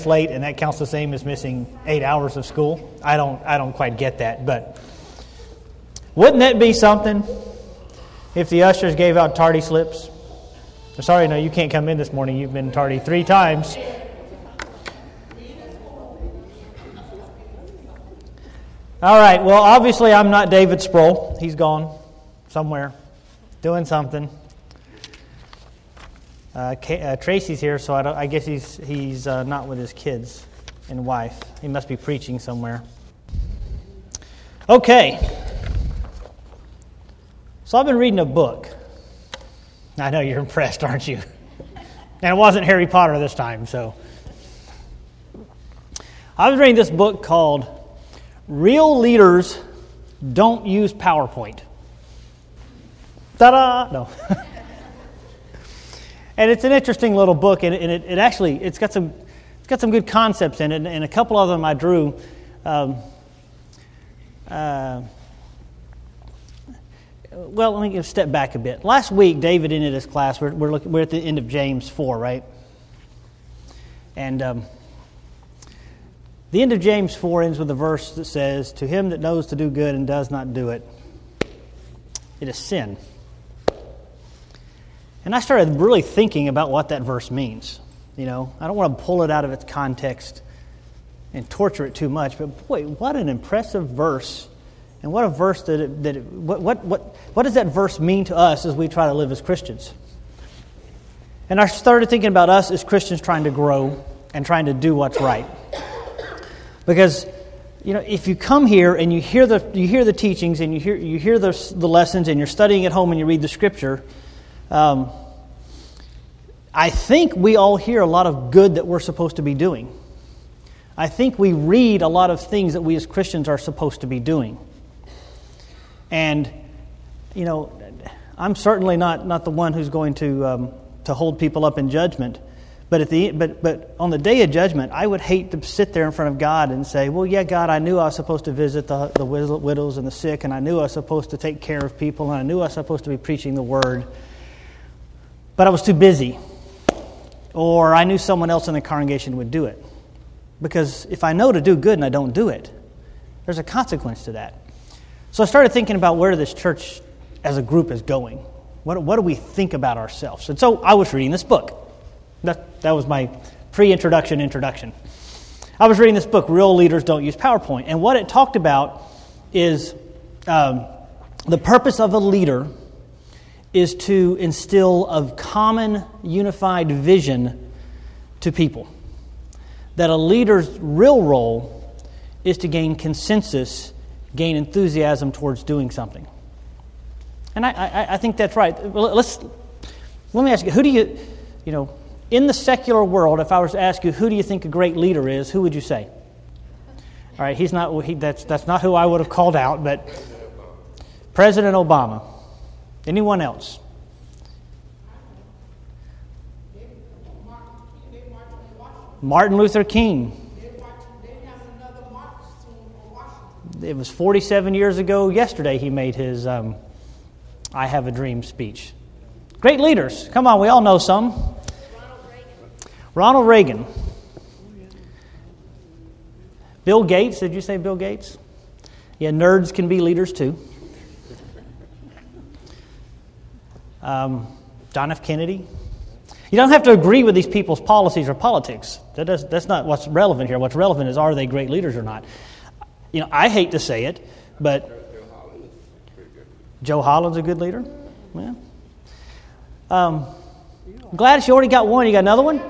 late and that counts the same as missing 8 hours of school. I don't quite get that, but wouldn't that be something if the ushers gave out tardy slips? Sorry, no, you can't come in this morning. You've been tardy 3 times. All right, well, obviously I'm not David Sproul. He's gone somewhere, doing something. Tracy's here, so I guess he's not with his kids and wife. He must be preaching somewhere. Okay. So I've been reading a book. I know you're impressed, aren't you? And it wasn't Harry Potter this time, so. I was reading this book called Real Leaders Don't Use PowerPoint. Ta-da! No. And it's an interesting little book, and it actually it's got some good concepts in it, and a couple of them I drew. Well, let me step back a bit. Last week, David ended his class. We're at the end of James 4, right? And the end of James 4 ends with a verse that says, "To him that knows to do good and does not do it, it is sin." And I started really thinking about what that verse means. You know, I don't want to pull it out of its context and torture it too much, but boy, what an impressive verse. And what a verse what does that verse mean to us as we try to live as Christians? And I started thinking about us as Christians trying to grow and trying to do what's right. Because, you know, if you come here and you hear the teachings and you hear the lessons and you're studying at home and you read the Scripture, I think we all hear a lot of good that we're supposed to be doing. I think we read a lot of things that we as Christians are supposed to be doing. And, you know, I'm certainly not the one who's going to hold people up in judgment. But but on the day of judgment, I would hate to sit there in front of God and say, well, yeah, God, I knew I was supposed to visit the widows and the sick, and I knew I was supposed to take care of people, and I knew I was supposed to be preaching the Word, but I was too busy. Or I knew someone else in the congregation would do it. Because if I know to do good and I don't do it, there's a consequence to that. So I started thinking about where this church as a group is going. What do we think about ourselves? And so I was reading this book. That was my pre-introduction introduction. I was reading this book, Real Leaders Don't Use PowerPoint. And what it talked about is the purpose of a leader is to instill a common, unified vision to people. That a leader's real role is to gain consensus, gain enthusiasm towards doing something. And I think that's right. Let me ask you, who do you know, in the secular world, if I was to ask you, who do you think a great leader is, who would you say? All right, that's not who I would have called out, but President Obama. Anyone else? Martin Luther King. It was 47 years ago yesterday he made his I Have a Dream speech. Great leaders. Come on, we all know some. Ronald Reagan. Bill Gates. Did you say Bill Gates? Yeah, nerds can be leaders too. John F. Kennedy. You don't have to agree with these people's policies or politics. That's not what's relevant here. What's relevant is, are they great leaders or not? You know, I hate to say it, but Joe Holland's a good leader. Yeah. Gladys, you already got one. You got another one?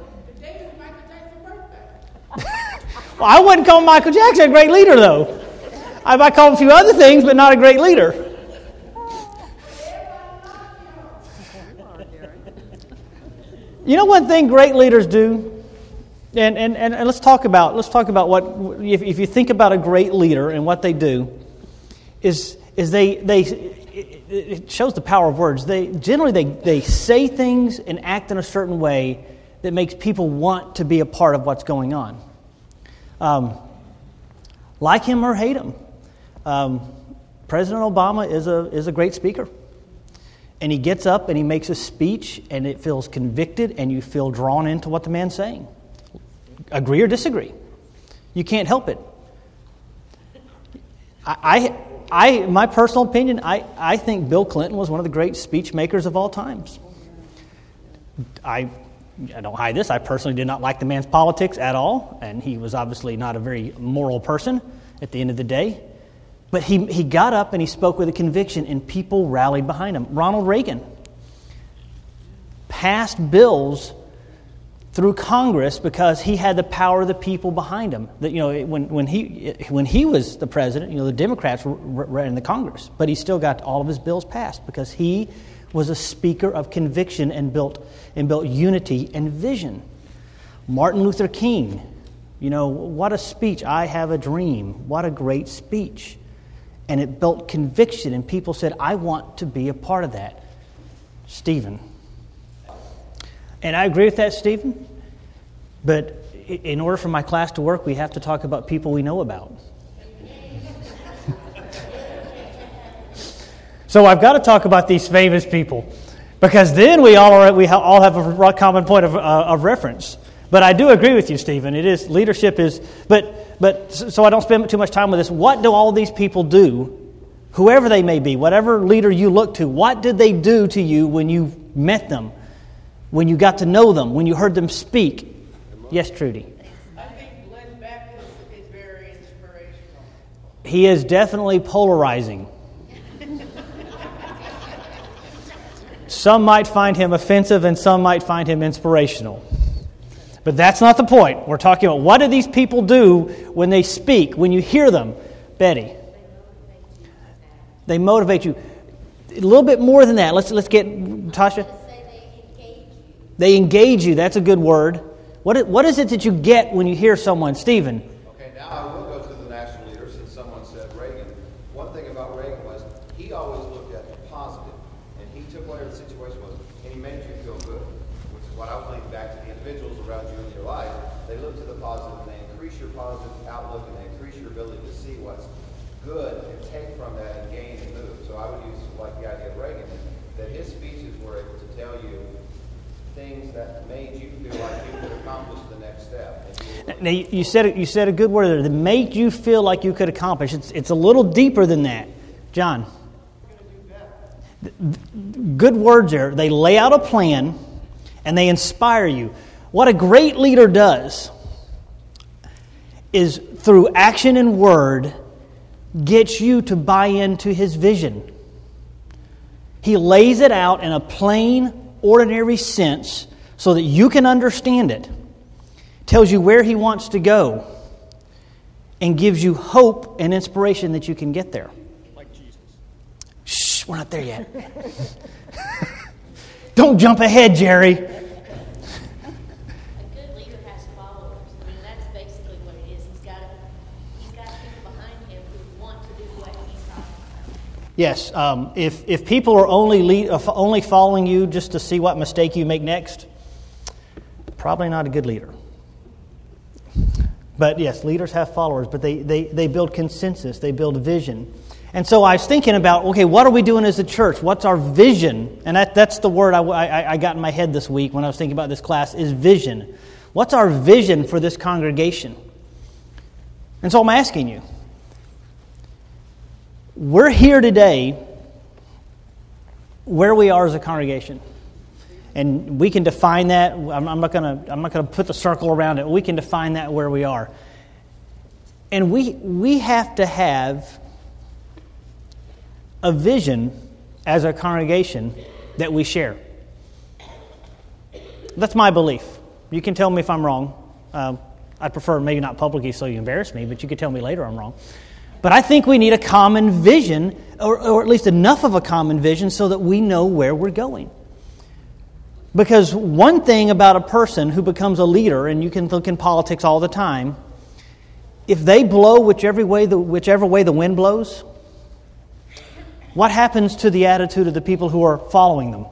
Well, I wouldn't call Michael Jackson a great leader, though. I might call him a few other things, but not a great leader. You know one thing great leaders do, and let's talk about what if you think about a great leader and what they do, is it shows the power of words. They say things and act in a certain way that makes people want to be a part of what's going on. Like him or hate him, President Obama is a great speaker. And he gets up and he makes a speech and it feels convicted and you feel drawn into what the man's saying. agree or disagree. You can't help it. My personal opinion, I think Bill Clinton was one of the great speech makers of all times. I don't hide this. I personally did not like the man's politics at all, and he was obviously not a very moral person at the end of the day. But he got up and he spoke with a conviction, and people rallied behind him. Ronald Reagan passed bills through Congress because he had the power of the people behind him. That, when he was the president, the Democrats were in the Congress, but he still got all of his bills passed because he was a speaker of conviction and built unity and vision. Martin Luther King, what a speech! I have a dream. What a great speech! And it built conviction, and people said, "I want to be a part of that." Stephen. And I agree with that, Stephen. But in order for my class to work, we have to talk about people we know about. So I've got to talk about these famous people, because then we all have a common point of reference. But I do agree with you, Stephen. It is leadership is, but so I don't spend too much time with this. What do all these people do, whoever they may be, whatever leader you look to? What did they do to you when you met them? When you got to know them, when you heard them speak? Yes, Trudy. I think Glenn Beck is very inspirational. He is definitely polarizing. Some might find him offensive and some might find him inspirational. But that's not the point. We're talking about what do these people do when they speak, when you hear them? Betty. They motivate you. A little bit more than that. Let's get Tasha. They engage you. That's a good word. What is it that you get when you hear someone? Stephen. Okay, now I will go to the national leader since someone said Reagan. One thing about Reagan was he always looked at the positive, and he took whatever the situation was, and he made you feel good, which is what I was thinking back to the individuals around you in your life. They look to the positive, and they increase your positive outlook, and they increase your ability to see what's good and take from that and gain and move. So I would use like the idea of Reagan, that his speeches were able to tell you things that made you feel like you could accomplish the next step. Now, you said a good word there. That made you feel like you could accomplish. It's a little deeper than that. John. Good words there. They lay out a plan and they inspire you. What a great leader does is through action and word gets you to buy into his vision. He lays it out in a plain, ordinary sense so that you can understand it. Tells you where he wants to go and gives you hope and inspiration that you can get there. Like Jesus. Shh, we're not there yet. Don't jump ahead, Jerry. A good leader has followers. I mean, that's basically what it is. He's got people behind him who want to do what he's talking about. Yes, if people are only following you just to see what mistake you make next, probably not a good leader. But yes, leaders have followers, but they build consensus, they build vision. And so I was thinking about, okay, what are we doing as a church? What's our vision? And that's the word I got in my head this week when I was thinking about this class, is vision. What's our vision for this congregation? And so I'm asking you, we're here today where we are as a congregation. And we can define that. I'm not going to put the circle around it. We can define that where we are. And we have to have a vision as a congregation that we share. That's my belief. You can tell me if I'm wrong. I'd prefer maybe not publicly so you embarrass me, but you can tell me later I'm wrong. But I think we need a common vision, or at least enough of a common vision so that we know where we're going. Because one thing about a person who becomes a leader, and you can look in politics all the time, if they blow whichever way the wind blows, what happens to the attitude of the people who are following them?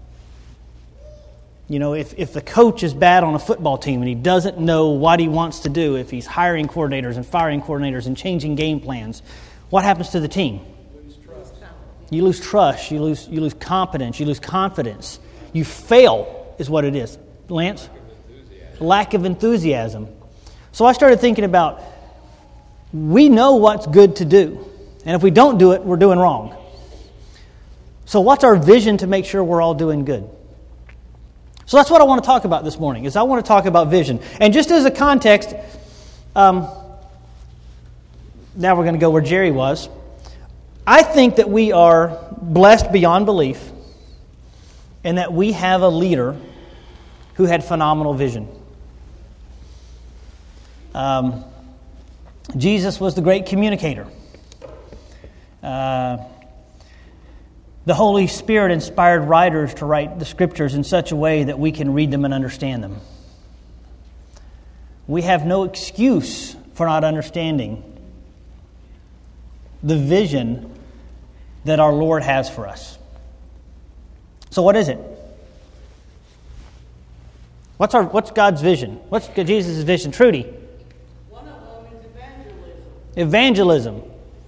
You know, if the coach is bad on a football team and he doesn't know what he wants to do, if he's hiring coordinators and firing coordinators and changing game plans, what happens to the team? You lose trust. You lose competence. You lose confidence. You fail is what it is. Lance? Lack of enthusiasm. So I started thinking about, we know what's good to do. And if we don't do it, we're doing wrong. So what's our vision to make sure we're all doing good? So that's what I want to talk about this morning, is I want to talk about vision. And just as a context, now we're going to go where Jerry was. I think that we are blessed beyond belief and that we have a leader who had phenomenal vision. Jesus was the great communicator. The Holy Spirit inspired writers to write the Scriptures in such a way that we can read them and understand them. We have no excuse for not understanding the vision that our Lord has for us. So what is it? What's God's vision? What's Jesus' vision? Trudy? One of them is evangelism. Evangelism.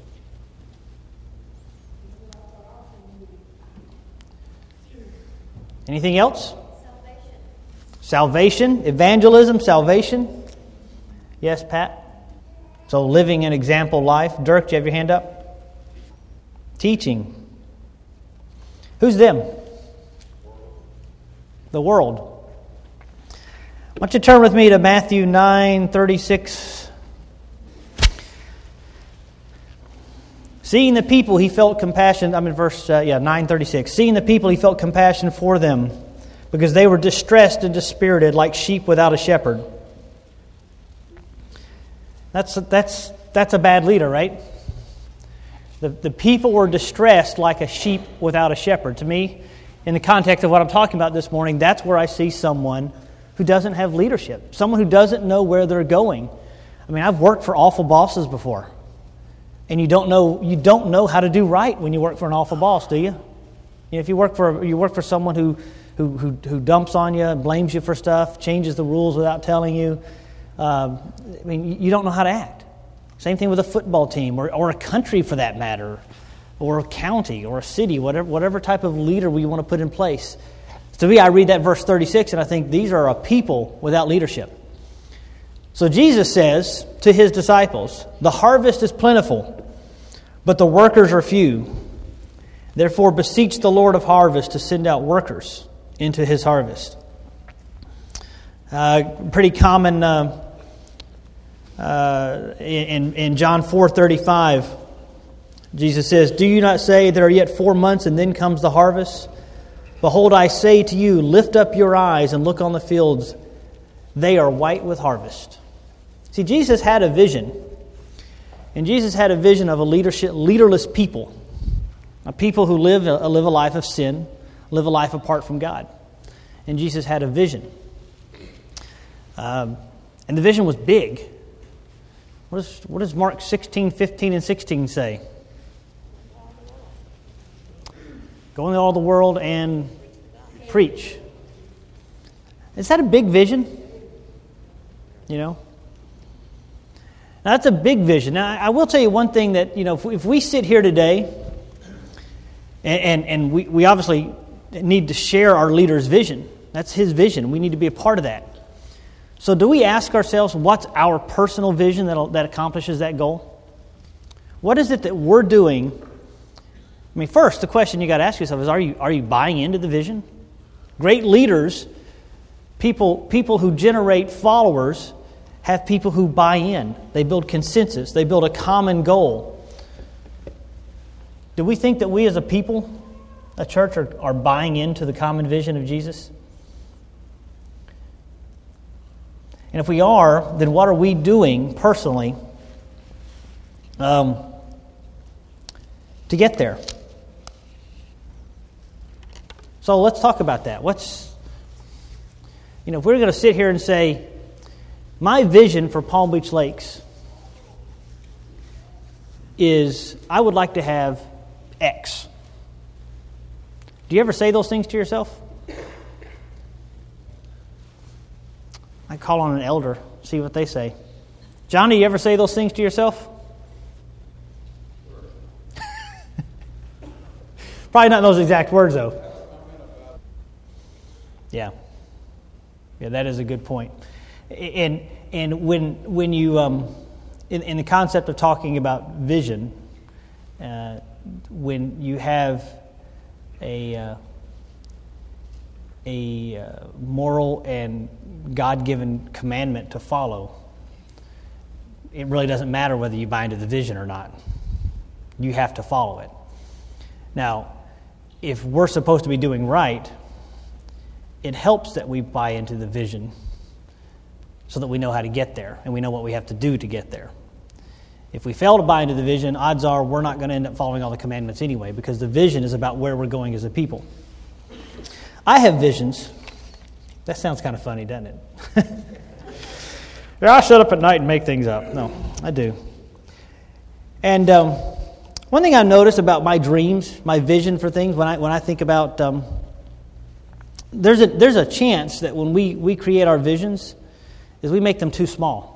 Anything else? Salvation. Evangelism, salvation. Yes, Pat? So living an example life. Dirk, do you have your hand up? Teaching. Who's them? The world. I want you to turn with me to Matthew 9:36. Seeing the people, he felt compassion. I'm in verse 9:36. Seeing the people, he felt compassion for them, because they were distressed and dispirited, like sheep without a shepherd. That's a bad leader, right? The people were distressed like a sheep without a shepherd. To me, in the context of what I'm talking about this morning, that's where I see someone who doesn't have leadership, someone who doesn't know where they're going. I mean, I've worked for awful bosses before, and you don't know how to do right when you work for an awful boss, do you? If you work for someone who dumps on you, blames you for stuff, changes the rules without telling you, you don't know how to act. Same thing with a football team or a country for that matter, or a county or a city, whatever type of leader we want to put in place. To me, I read that verse 36 and I think these are a people without leadership. So Jesus says to his disciples, the harvest is plentiful, but the workers are few. Therefore beseech the Lord of harvest to send out workers into his harvest. Pretty common in John 4:35, Jesus says, do you not say there are yet 4 months and then comes the harvest? Behold, I say to you, lift up your eyes and look on the fields. They are white with harvest. See, Jesus had a vision. And Jesus had a vision of a leaderless people. A people who live a life of sin, live a life apart from God. And Jesus had a vision. And the vision was big. What does Mark 16, 15, and 16 say? Go into all the world and preach. Is that a big vision? Now, that's a big vision. Now, I will tell you one thing that, if we sit here today, and we obviously need to share our leader's vision. That's his vision. We need to be a part of that. So do we ask ourselves, what's our personal vision that accomplishes that goal? What is it that we're doing? I mean, first, the question you got to ask yourself is, are you buying into the vision? Great leaders, people who generate followers, have people who buy in. They build consensus. They build a common goal. Do we think that we as a people, a church, are buying into the common vision of Jesus? And if we are, then what are we doing personally to get there? So let's talk about that. If we're going to sit here and say, my vision for Palm Beach Lakes is I would like to have X. Do you ever say those things to yourself? I call on an elder, see what they say. Johnny, you ever say those things to yourself? Probably not in those exact words, though. Yeah, that is a good point. And And when you in the concept of talking about vision, when you have a moral and God-given commandment to follow, it really doesn't matter whether you buy into the vision or not. You have to follow it. Now, if we're supposed to be doing right, it helps that we buy into the vision so that we know how to get there and we know what we have to do to get there. If we fail to buy into the vision, odds are we're not going to end up following all the commandments anyway, because the vision is about where we're going as a people. I have visions. That sounds kind of funny, doesn't it? Yeah, I sit up at night and make things up. No, I do. And one thing I've noticed about my dreams, my vision for things, when I think about, there's a chance that when we create our visions, is we make them too small.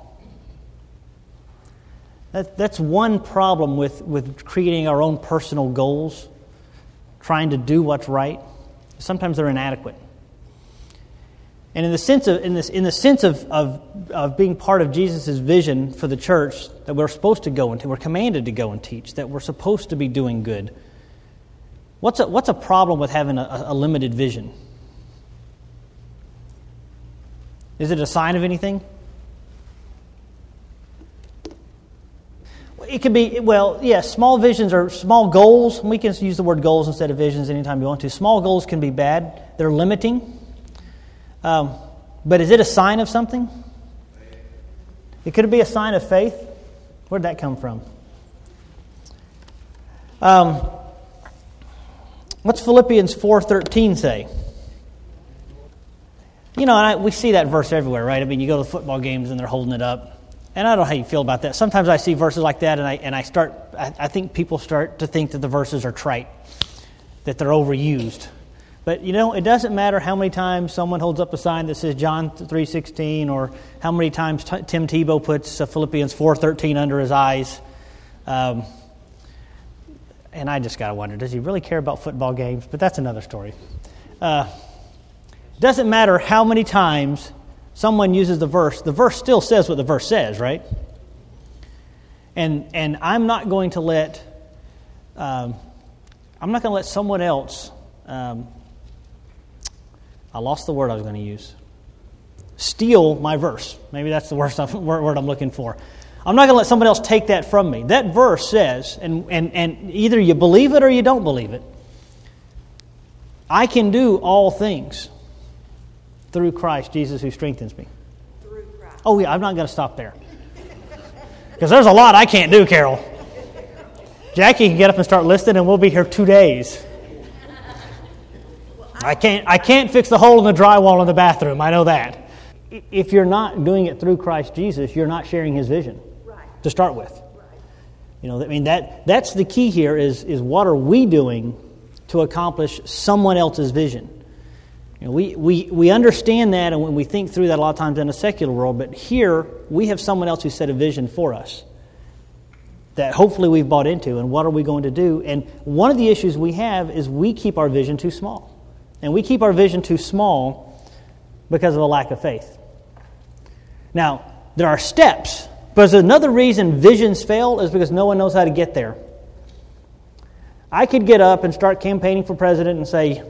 That's one problem with creating our own personal goals, trying to do what's right. Sometimes they're inadequate. And in the sense of being part of Jesus' vision for the church that we're supposed to go into, we're commanded to go and teach, that we're supposed to be doing good. What's a problem with having a limited vision? Is it a sign of anything? It could be, small visions or small goals. We can use the word goals instead of visions anytime you want to. Small goals can be bad. They're limiting. But is it a sign of something? It could be a sign of faith. Where'd that come from? What's Philippians 4:13 say? You know, we see that verse everywhere, right? I mean, you go to football games and they're holding it up. And I don't know how you feel about that. Sometimes I see verses like that, and I think people start to think that the verses are trite, that they're overused. But, you know, it doesn't matter how many times someone holds up a sign that says John 3:16, or how many times Tim Tebow puts Philippians 4:13 under his eyes. And I just got to wonder, does he really care about football games? But that's another story. Doesn't matter how many times someone uses the verse still says what the verse says, right? And I'm not going to let someone else. I lost the word I was going to use. Steal my verse. Maybe that's the word I'm looking for. I'm not going to let someone else take that from me. That verse says, and either you believe it or you don't believe it, I can do all things through Christ Jesus who strengthens me. Through Christ. Oh yeah, I'm not going to stop there. Because there's a lot I can't do, Carol. Jackie can get up and start listing and we'll be here 2 days. I can't fix the hole in the drywall in the bathroom. I know that. If you're not doing it through Christ Jesus, you're not sharing His vision to start with. You know, I mean that's the key here is what are we doing to accomplish someone else's vision? You know, we understand that, and when we think through that a lot of times in a secular world, but here we have someone else who set a vision for us that hopefully we've bought into, and what are we going to do? And one of the issues we have is we keep our vision too small. And we keep our vision too small because of a lack of faith. Now, there are steps, but another reason visions fail is because no one knows how to get there. I could get up and start campaigning for president and say,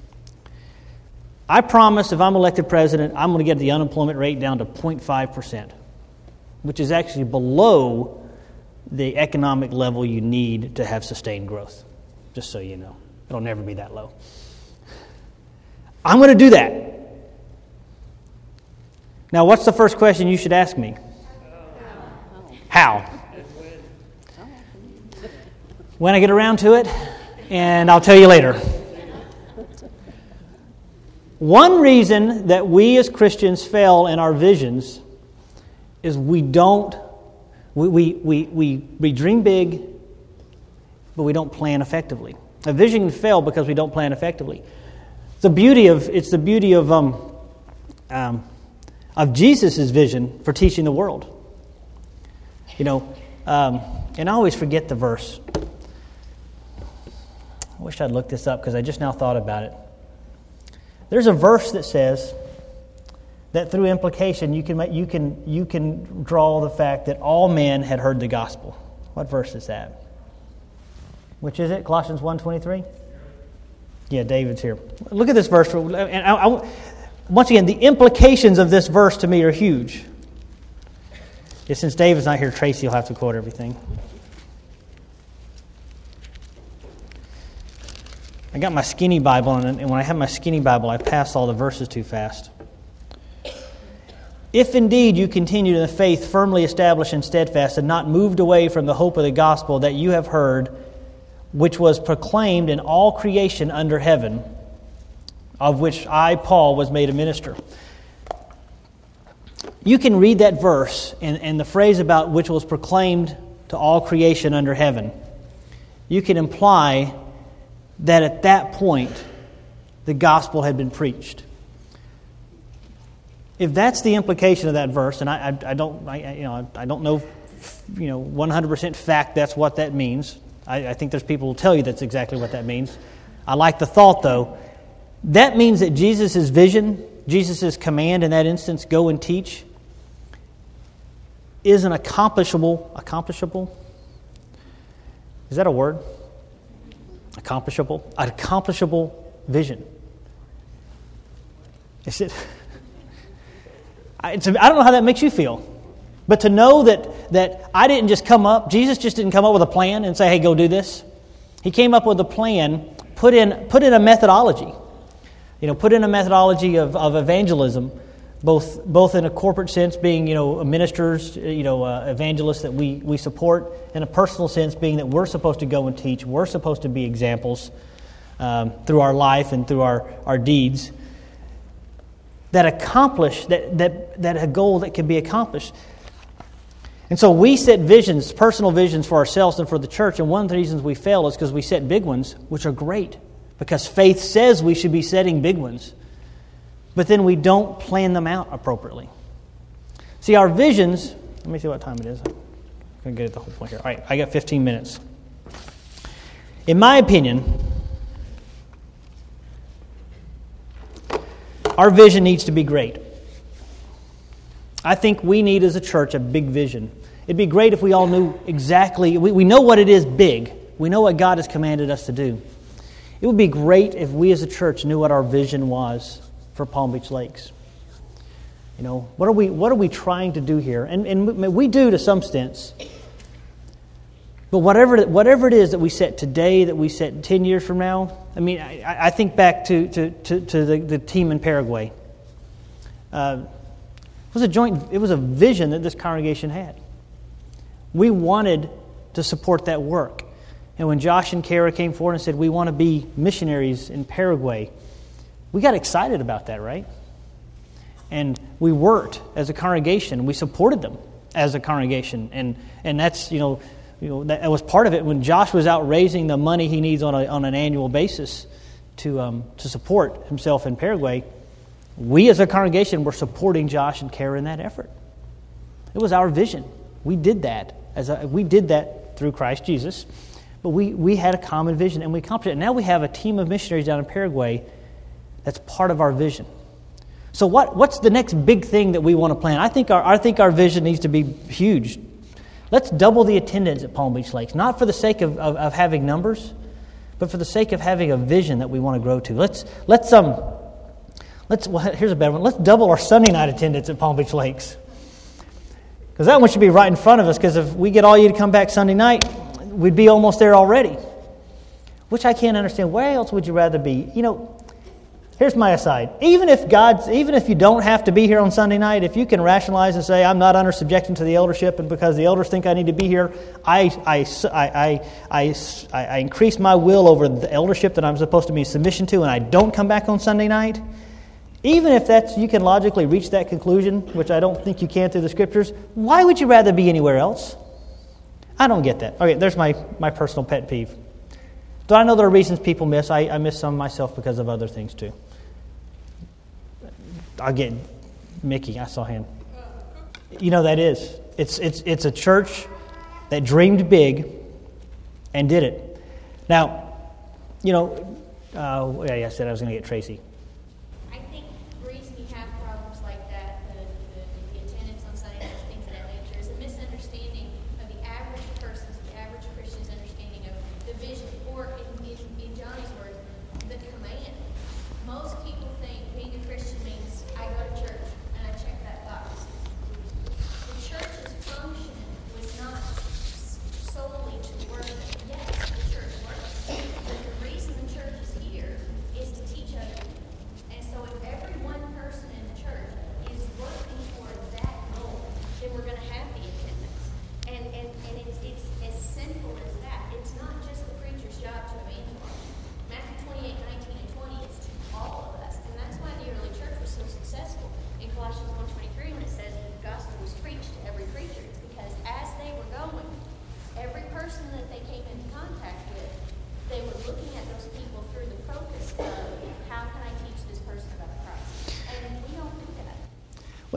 I promise if I'm elected president, I'm going to get the unemployment rate down to 0.5%, which is actually below the economic level you need to have sustained growth, just so you know. It'll never be that low. I'm going to do that. Now, what's the first question you should ask me? How? When I get around to it, and I'll tell you later. One reason that we as Christians fail in our visions is we dream big, but we don't plan effectively. A vision can fail because we don't plan effectively. It's the beauty of Jesus' vision for teaching the world. You know, and I always forget the verse. I wish I'd looked this up because I just now thought about it. There's a verse that says that through implication you can draw the fact that all men had heard the gospel. What verse is that? Which is it? Colossians 1:23? Yeah, David's here. Look at this verse. And once again, the implications of this verse to me are huge. Yeah, since David's not here, Tracy will have to quote everything. I got my skinny Bible, and when I have my skinny Bible, I pass all the verses too fast. If indeed you continue in the faith firmly established and steadfast, and not moved away from the hope of the gospel that you have heard, which was proclaimed in all creation under heaven, of which I, Paul, was made a minister. You can read that verse and the phrase about which was proclaimed to all creation under heaven. You can imply that at that point the gospel had been preached. If that's the implication of that verse, and I don't know 100% fact that's what that means. I think there's people who tell you that's exactly what that means. I like the thought though. That means that Jesus' vision, Jesus' command in that instance, go and teach, is an accomplishable? Is that a word? Accomplishable? An accomplishable vision. Is it? I don't know how that makes you feel. But to know that I didn't just come up, Jesus just didn't come up with a plan and say, hey, go do this. He came up with a plan, put in a methodology. Put in a methodology of evangelism, both in a corporate sense, being ministers, evangelists that we support, in a personal sense, being that we're supposed to go and teach, we're supposed to be examples through our life and through our deeds that accomplish that a goal that can be accomplished. And so we set visions, personal visions for ourselves and for the church, and one of the reasons we fail is because we set big ones, which are great. Because faith says we should be setting big ones. But then we don't plan them out appropriately. See, our visions... Let me see what time it is. I'm going to get at the whole point here. All right, I got 15 minutes. In my opinion, our vision needs to be great. I think we need as a church a big vision. It'd be great if we all knew exactly... We know what it is big. We know what God has commanded us to do. It would be great if we as a church knew what our vision was for Palm Beach Lakes. What are we trying to do here? And we do to some sense. But whatever it is that we set today, that we set 10 years from now, I think back to the team in Paraguay. It was a vision that this congregation had. We wanted to support that work. And when Josh and Kara came forward and said, we want to be missionaries in Paraguay, we got excited about that, right? And we worked as a congregation. We supported them as a congregation. And that's, that was part of it. When Josh was out raising the money he needs on an annual basis to support himself in Paraguay, we as a congregation were supporting Josh and Kara in that effort. It was our vision. We did that. We did that through Christ Jesus. But we had a common vision, and we accomplished it. And now we have a team of missionaries down in Paraguay that's part of our vision. So what's the next big thing that we want to plan? I think our vision needs to be huge. Let's double the attendance at Palm Beach Lakes, not for the sake of having numbers, but for the sake of having a vision that we want to grow to. Here's a better one. Let's double our Sunday night attendance at Palm Beach Lakes. Because that one should be right in front of us, because if we get all you to come back Sunday night, we'd be almost there already. Which I can't understand. Where else would you rather be? Here's my aside. Even if you don't have to be here on Sunday night, if you can rationalize and say, I'm not under subjection to the eldership, and because the elders think I need to be here, I increase my will over the eldership that I'm supposed to be in submission to, and I don't come back on Sunday night. Even if you can logically reach that conclusion, which I don't think you can through the Scriptures, why would you rather be anywhere else? I don't get that. Okay, there's my personal pet peeve. Do I know there are reasons people miss? I miss some myself because of other things too. I'll get Mickey. I saw him. That is. It's a church that dreamed big and did it. Now, I said I was going to get Tracy. I think the reason you have problems like that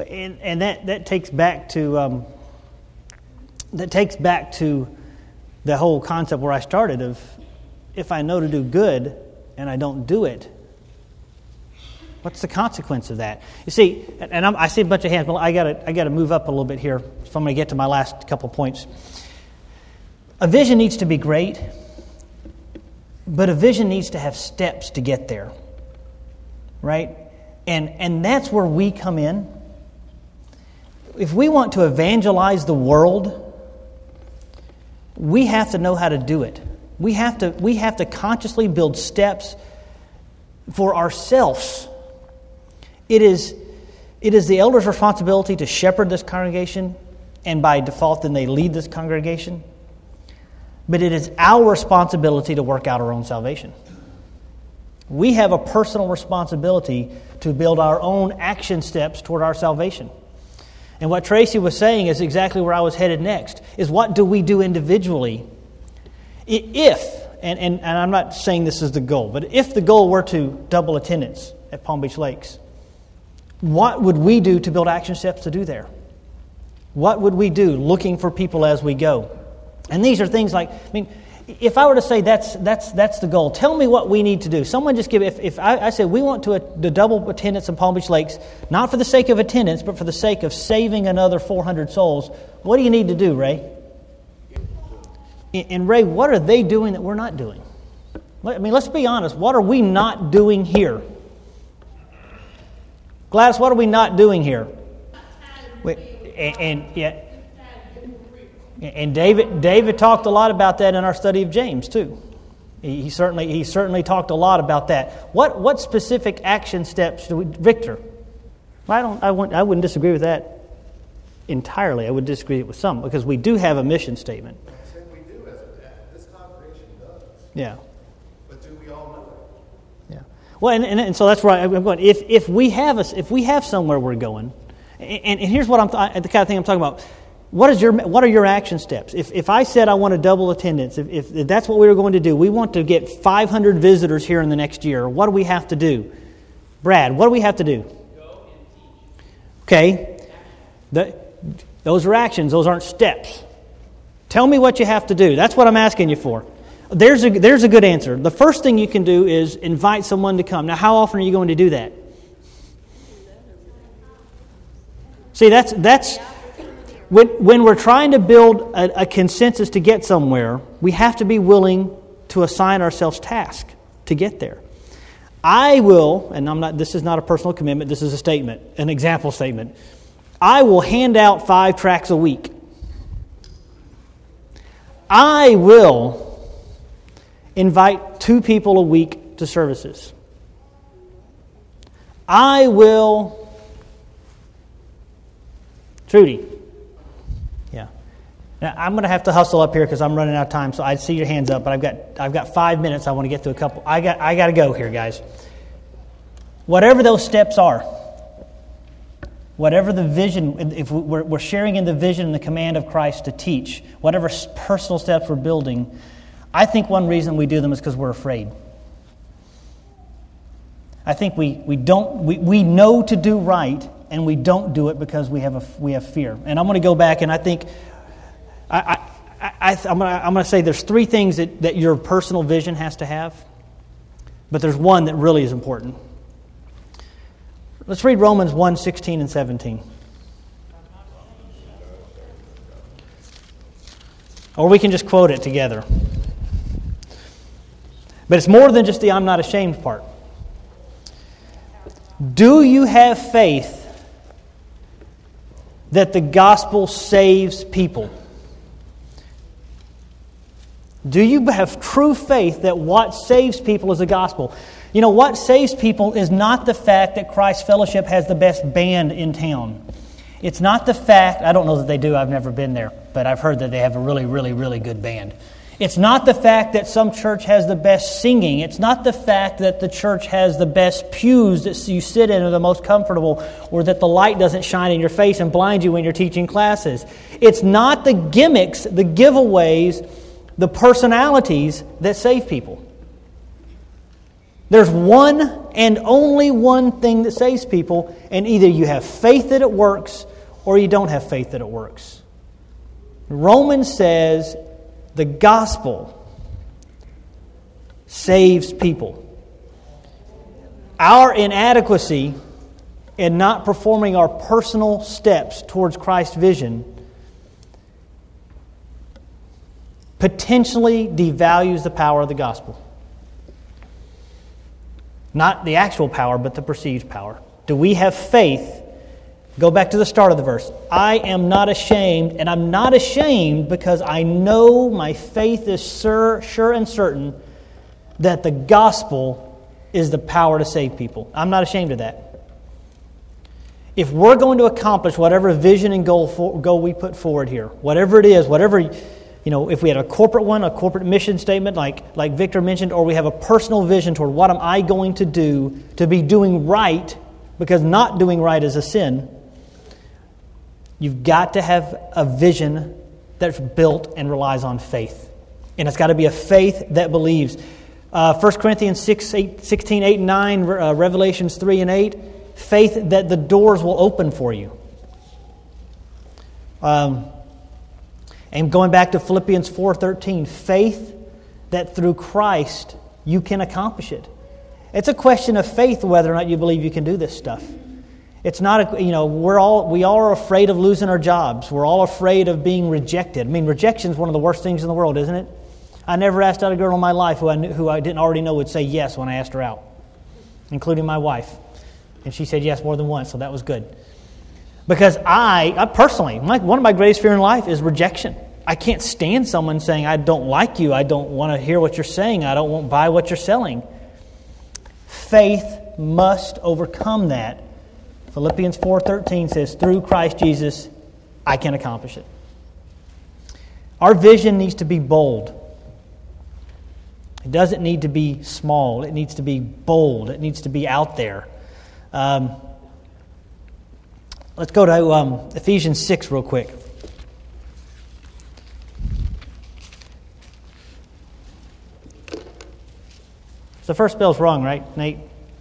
And that takes back to the whole concept where I started of, if I know to do good and I don't do it, what's the consequence of that? You see, and I see a bunch of hands, but I got to move up a little bit here if I'm going to get to my last couple points. A vision needs to be great, but a vision needs to have steps to get there, right? And that's where we come in. If we want to evangelize the world, we have to know how to do it. We have to consciously build steps for ourselves. It is the elder's responsibility to shepherd this congregation, and by default then they lead this congregation. But it is our responsibility to work out our own salvation. We have a personal responsibility to build our own action steps toward our salvation. And what Tracy was saying is exactly where I was headed next, is what do we do individually? If, and I'm not saying this is the goal, but if the goal were to double attendance at Palm Beach Lakes, what would we do to build action steps to do there? What would we do looking for people as we go? And these are things like, if I were to say that's the goal, tell me what we need to do. Someone just give, if I said we want to double attendance in Palm Beach Lakes, not for the sake of attendance, but for the sake of saving another 400 souls, what do you need to do, Ray? And Ray, what are they doing that we're not doing? Let's be honest. What are we not doing here? Gladys, what are we not doing here? And David talked a lot about that in our study of James too. He certainly talked a lot about that. What specific action steps do we, Victor? I wouldn't disagree with that entirely. I would disagree with some, because we do have a mission statement. We do as a dad. This congregation does. Yeah. But do we all know it? Yeah. Well, and so that's where I'm going. If we have somewhere we're going, and here's what the kind of thing I'm talking about. What are your action steps? If I said I want to double attendance, if that's what we were going to do, we want to get 500 visitors here in the next year, what do we have to do? Brad, what do we have to do? Go and teach. Okay. Those are actions. Those aren't steps. Tell me what you have to do. That's what I'm asking you for. There's a good answer. The first thing you can do is invite someone to come. Now, how often are you going to do that? See, that's when we're trying to build a consensus to get somewhere, we have to be willing to assign ourselves tasks to get there. I will, and this is not a personal commitment, this is a statement, an example statement. I will hand out 5 tracts a week. I will invite 2 people a week to services. I will... Trudy. Yeah. Now, I'm going to have to hustle up here because I'm running out of time, so I see your hands up, but I've got 5 minutes. I want to get to a couple. I got to go here, guys. Whatever those steps are, whatever the vision, if we're sharing in the vision and the command of Christ to teach, whatever personal steps we're building, I think one reason we do them is because we're afraid. I think we know to do right, and we don't do it because we have fear. And I'm going to go back, and I think I'm going to say there's 3 things that your personal vision has to have, but there's one that really is important. Let's read Romans 1:16 and 17. Or we can just quote it together. But it's more than just the I'm not ashamed part. Do you have faith that the gospel saves people? Do you have true faith that what saves people is the gospel? You know, what saves people is not the fact that Christ Fellowship has the best band in town. It's not the fact, I don't know that they do, I've never been there, but I've heard that they have a really, really, really good band. It's not the fact that some church has the best singing. It's not the fact that the church has the best pews that you sit in are the most comfortable, or that the light doesn't shine in your face and blind you when you're teaching classes. It's not the gimmicks, the giveaways, the personalities that save people. There's one and only one thing that saves people, and either you have faith that it works or you don't have faith that it works. Romans says the gospel saves people. Our inadequacy in not performing our personal steps towards Christ's vision potentially devalues the power of the gospel. Not the actual power, but the perceived power. Do we have faith? Go back to the start of the verse. I am not ashamed, and I'm not ashamed because I know my faith is sure and certain that the gospel is the power to save people. I'm not ashamed of that. If we're going to accomplish whatever vision and goal we put forward here, whatever it is, if we had a corporate mission statement like Victor mentioned, or we have a personal vision toward what am I going to do to be doing right, because not doing right is a sin, you've got to have a vision that's built and relies on faith. And it's got to be a faith that believes. 1 Corinthians 16, 8, and 9, Revelations 3 and 8, faith that the doors will open for you. And going back to Philippians 4:13, faith that through Christ you can accomplish it. It's a question of faith whether or not you believe you can do this stuff. It's not we all are afraid of losing our jobs. We're all afraid of being rejected. I mean, rejection is one of the worst things in the world, isn't it? I never asked out a girl in my life who I didn't already know would say yes when I asked her out, including my wife. And she said yes more than once, so that was good. Because I personally, one of my greatest fears in life is rejection. I can't stand someone saying, I don't like you, I don't want to hear what you're saying, I don't want to buy what you're selling. Faith must overcome that. Philippians 4:13 says, through Christ Jesus, I can accomplish it. Our vision needs to be bold. It doesn't need to be small. It needs to be bold. It needs to be out there. Let's go to Ephesians 6 real quick. So the first spell's wrong, right, Nate?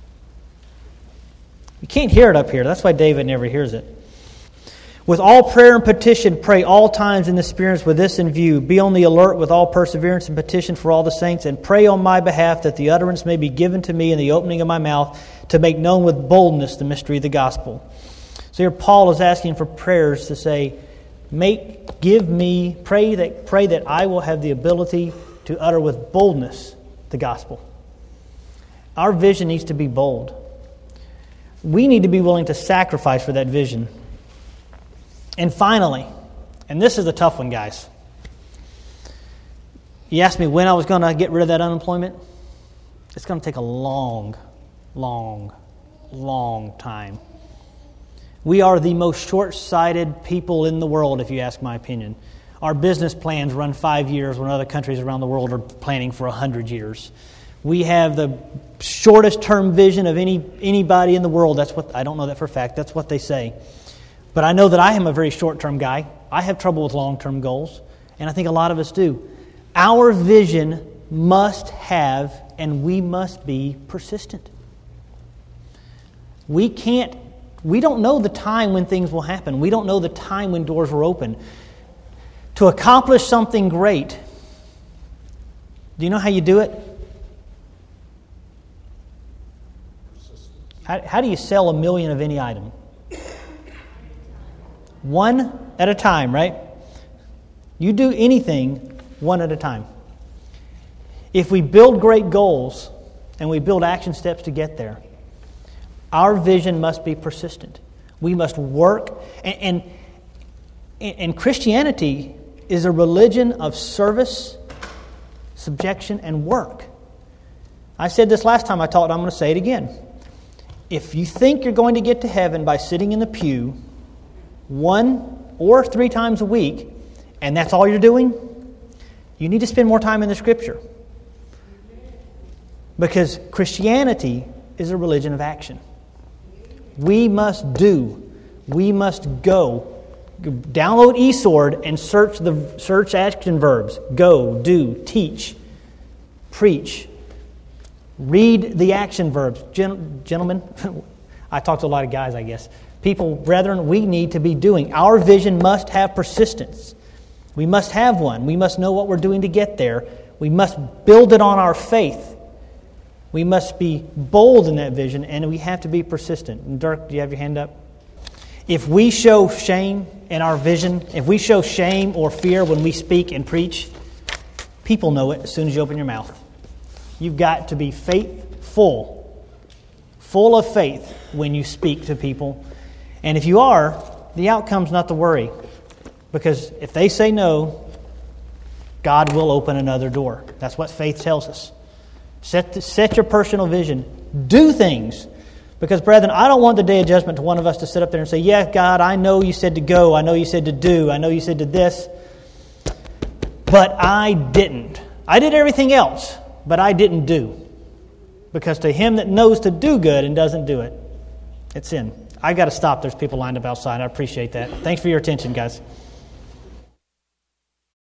You can't hear it up here. That's why David never hears it. With all prayer and petition, pray all times in the Spirit with this in view. Be on the alert with all perseverance and petition for all the saints, and pray on my behalf that the utterance may be given to me in the opening of my mouth to make known with boldness the mystery of the gospel. So here Paul is asking for prayers to say, pray that I will have the ability to utter with boldness the gospel. Our vision needs to be bold. We need to be willing to sacrifice for that vision. And finally, and this is a tough one, guys. You asked me when I was going to get rid of that unemployment. It's going to take a long, long, long time. We are the most short-sighted people in the world, if you ask my opinion. Our business plans run 5 years when other countries around the world are planning for 100 years. We have the shortest-term vision of anybody in the world. That's what I don't know that for a fact. That's what they say. But I know that I am a very short-term guy. I have trouble with long-term goals, and I think a lot of us do. Our vision must have, and we must be persistent. We don't know the time when things will happen. We don't know the time when doors will open. To accomplish something great, do you know how you do it? How do you sell 1 million of any item? One at a time, right? You do anything one at a time. If we build great goals and we build action steps to get there, our vision must be persistent. We must work. And Christianity is a religion of service, subjection, and work. I said this last time I taught, I'm going to say it again. If you think you're going to get to heaven by sitting in the pew 1 or 3 times a week, and that's all you're doing, you need to spend more time in the Scripture. Because Christianity is a religion of action. We must do. We must go. Download eSword and search action verbs. Go, do, teach, preach, Read the action verbs. Gentlemen, I talk to a lot of guys, I guess. People, brethren, we need to be doing. Our vision must have persistence. We must have one. We must know what we're doing to get there. We must build it on our faith. We must be bold in that vision, and we have to be persistent. And Dirk, do you have your hand up? If we show shame in our vision, if we show shame or fear when we speak and preach, people know it as soon as you open your mouth. You've got to be faithful, full of faith when you speak to people. And if you are, the outcome's not to worry. Because if they say no, God will open another door. That's what faith tells us. Set your personal vision. Do things. Because, brethren, I don't want the day of judgment to one of us to sit up there and say, yeah, God, I know you said to go. I know you said to do. I know you said to this. But I didn't. I did everything else, but I didn't do. Because to him that knows to do good and doesn't do it, it's sin. I got to stop. There's people lined up outside. I appreciate that. Thanks for your attention, guys.